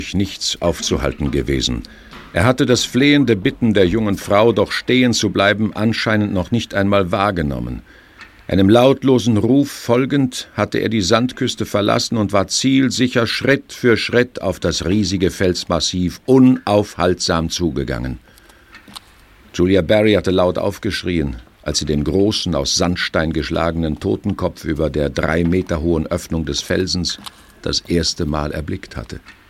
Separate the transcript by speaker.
Speaker 1: nichts aufzuhalten gewesen. Er hatte das flehende Bitten der jungen Frau, doch stehen zu bleiben, anscheinend noch nicht einmal wahrgenommen. Einem lautlosen Ruf folgend hatte er die Sandküste verlassen und war zielsicher Schritt für Schritt auf das riesige Felsmassiv unaufhaltsam zugegangen. Julia Barry hatte laut aufgeschrien, als sie den großen, aus Sandstein geschlagenen Totenkopf über der 3 Meter hohen Öffnung des Felsens das erste Mal erblickt hatte.